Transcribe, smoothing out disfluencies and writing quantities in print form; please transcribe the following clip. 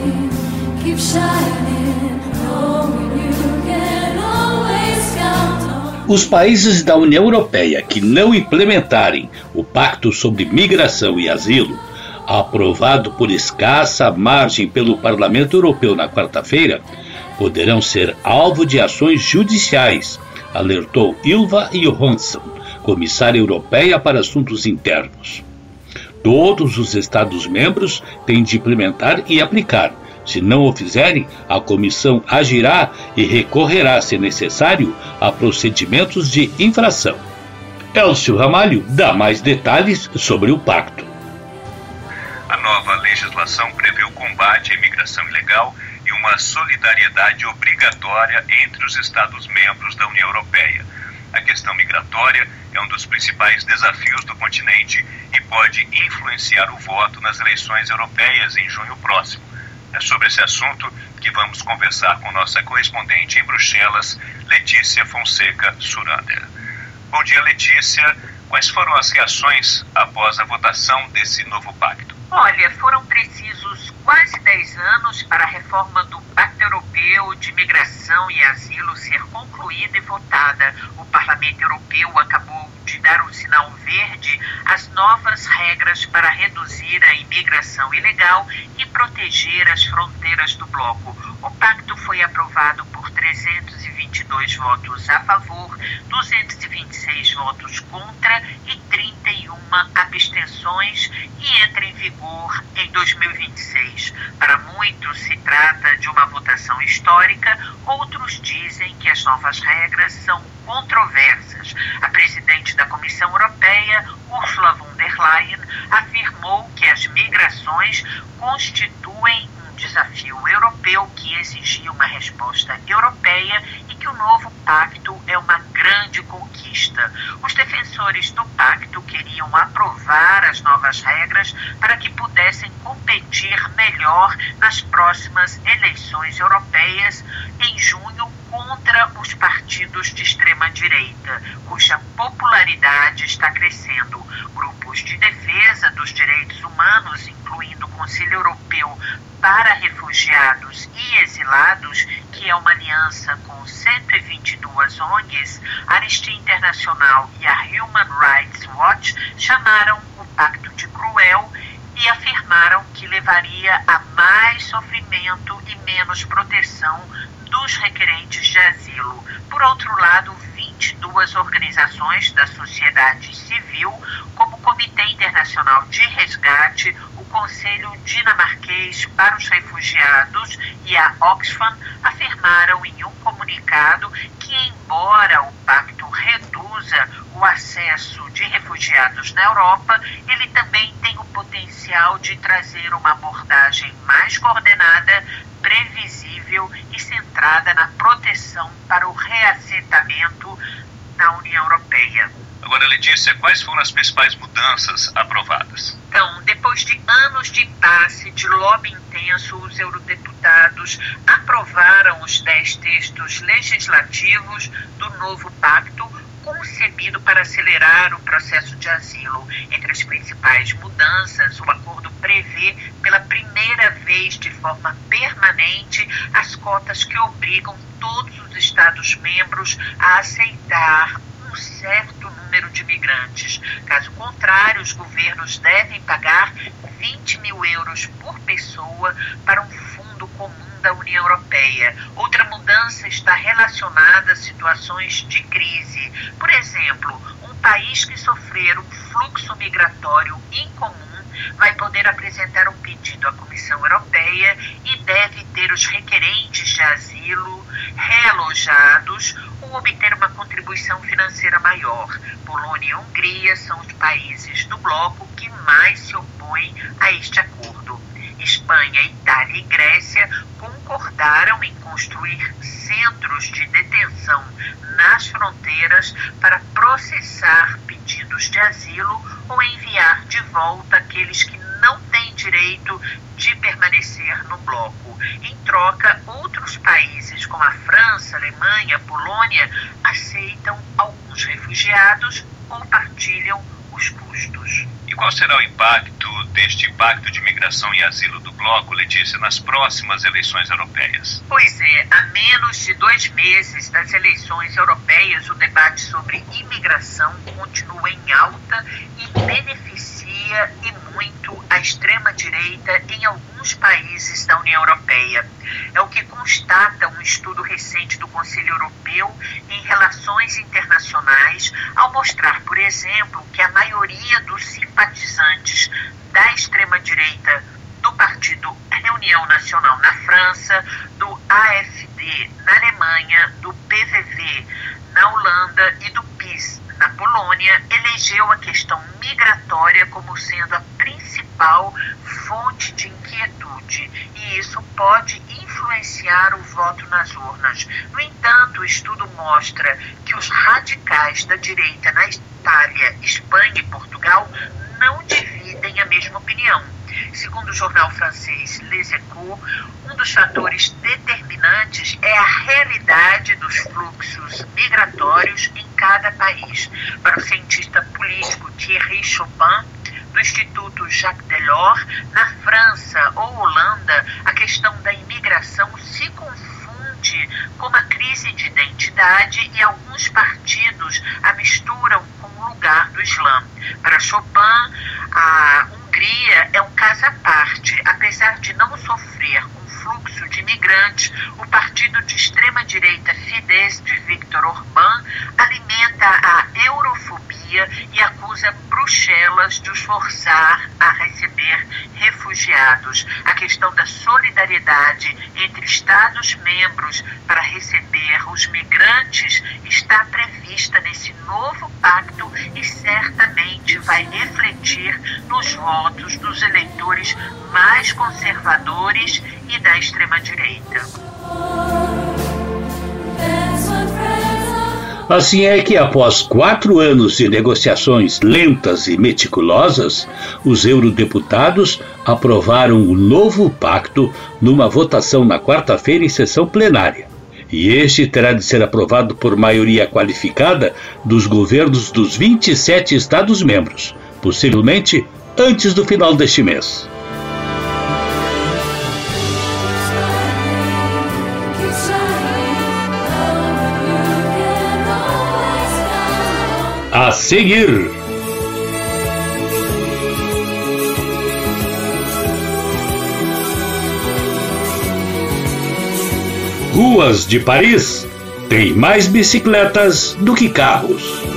keep shining, knowing you can always count on. Os países da União Europeia que não implementarem o Pacto sobre Migração e Asilo, aprovado por escassa margem pelo Parlamento Europeu na quarta-feira, poderão ser alvo de ações judiciais, alertou Ylva Johansson, comissária europeia para assuntos internos. Todos os Estados-membros têm de implementar e aplicar. Se não o fizerem, a comissão agirá e recorrerá, se necessário, a procedimentos de infração. Elcio Ramalho dá mais detalhes sobre o pacto. A nova legislação prevê o combate à imigração ilegal e uma solidariedade obrigatória entre os Estados-membros da União Europeia. A questão migratória é um dos principais desafios do continente e pode influenciar o voto nas eleições europeias em junho próximo. É sobre esse assunto que vamos conversar com nossa correspondente em Bruxelas, Letícia Fonseca Surander. Bom dia, Letícia. Quais foram as reações após a votação desse novo pacto? Olha, foram precisos quase 10 anos para a reforma do Pacto Europeu de Migração e Asilo ser concluída e votada. O Parlamento Europeu acabou de dar um sinal verde às novas regras para reduzir a imigração ilegal e proteger as fronteiras do bloco. O pacto foi aprovado por 322 votos a favor, 226 votos contra e 31 abstenções e entra em vigor em 2026. Para muitos se trata de uma votação histórica, outros dizem que as novas regras são controversas. A presidente da Comissão Europeia, Ursula von der Leyen, afirmou que as migrações constituem um desafio europeu que exigia uma resposta europeia e que o novo pacto é uma grande conquista. Os defensores do pacto queriam aprovar as novas regras para que pudessem competir melhor nas próximas eleições europeias em junho contra os partidos de extrema-direita, cuja popularidade está crescendo. Grupos de defesa dos direitos humanos, incluindo o Conselho Europeu para Refugiados e Exilados, que é uma aliança com 122 ONGs, Anistia Internacional e a Human Rights Watch, chamaram o pacto de cruel e afirmaram que levaria a mais sofrimento e menos proteção dos requerentes de asilo. Por outro lado, 22 organizações da sociedade civil, como o Comitê Internacional de Resgate, o Conselho Dinamarquês para os Refugiados e a Oxfam, afirmaram em um comunicado que, embora o pacto reduza o acesso de refugiados na Europa, ele também tem o potencial de trazer uma abordagem mais coordenada, previsível e centrada na proteção para o reassentamento na União Europeia. Agora, Letícia, quais foram as principais mudanças aprovadas? Então, depois de anos de impasse, de lobby intenso, os eurodeputados aprovaram os 10 textos legislativos do novo pacto, concebido para acelerar o processo de asilo. Entre as principais mudanças, o acordo prevê, pela primeira vez de forma permanente, as cotas que obrigam todos os Estados-membros a aceitar um certo número de migrantes. Caso contrário, os governos devem pagar 20 mil euros por pessoa para um fundo comum da União Europeia. Outra mudança está relacionada a situações de crise. Por exemplo, um país que sofrer um fluxo migratório incomum vai poder apresentar um pedido à Comissão Europeia e deve ter os requerentes de asilo realojados ou obter uma contribuição financeira maior. Polônia e Hungria são os países do bloco que mais se opõem a este acordo. Espanha, Itália e Grécia concordaram em construir centros de detenção nas fronteiras para processar pedidos de asilo ou enviar de volta aqueles que não têm direito de permanecer no bloco. Em troca, outros países como a França, Alemanha, Polônia aceitam alguns refugiados ou partilham os custos. E qual será o impacto deste Pacto de Migração e Asilo do Bloco, Letícia, nas próximas eleições europeias? Pois é, a menos de 2 meses das eleições europeias, o debate sobre imigração continua em alta e beneficia e muito a extrema-direita em alguns países da União Europeia. É o que constata um estudo recente do Conselho Europeu em Relações Internacionais, ao mostrar, por exemplo, que a maioria dos simpatizantes da extrema-direita do Partido Reunião Nacional na França, do AfD na Alemanha, do PVV na Holanda e do PiS na Polônia, elegeu a questão migratória como sendo a principal fonte de inquietude, e isso pode influenciar o voto nas urnas. No entanto, o estudo mostra que os radicais da direita na Itália, Espanha e Portugal não dividem a mesma opinião. Segundo o jornal francês Les Echos, um dos fatores determinantes é a realidade dos fluxos migratórios em cada país. Para o cientista político Thierry Chopin, do Instituto Jacques Delors, na França ou Holanda, a questão da imigração se confunde com uma crise de identidade e alguns partidos a misturam com o lugar do Islã. Para Chopin, a Hungria é um caso à parte. Apesar de não sofrer com fluxo de imigrantes, o partido de extrema-direita Fidesz de Viktor Orbán alimenta a eurofobia e acusa Bruxelas de os forçar a receber refugiados. A questão da solidariedade entre Estados-membros para receber os migrantes está prevista nesse novo pacto e certamente vai refletir nos votos dos eleitores mais conservadores e da extrema-direita. Assim é que, após 4 anos de negociações lentas e meticulosas, os eurodeputados aprovaram o novo pacto numa votação na quarta-feira em sessão plenária. E este terá de ser aprovado por maioria qualificada dos governos dos 27 Estados-membros, possivelmente antes do final deste mês. A seguir, ruas de Paris têm mais bicicletas do que carros.